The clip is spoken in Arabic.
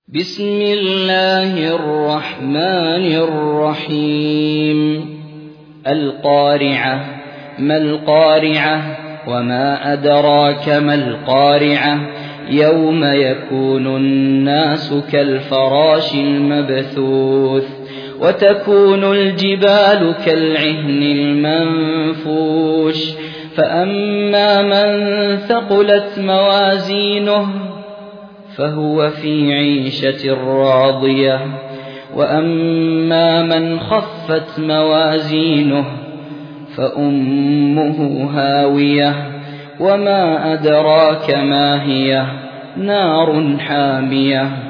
بسم الله الرحمن الرحيم القارعة. ما القارعة؟ وما أدراك ما القارعة؟ يوم يكون الناس كالفراش المبثوث وتكون الجبال كالعهن المنفوش فأما من ثقلت موازينه فهو في عيشة راضية وأما من خفت موازينه فأمه هاوية وما أدراك ما هي نار حامية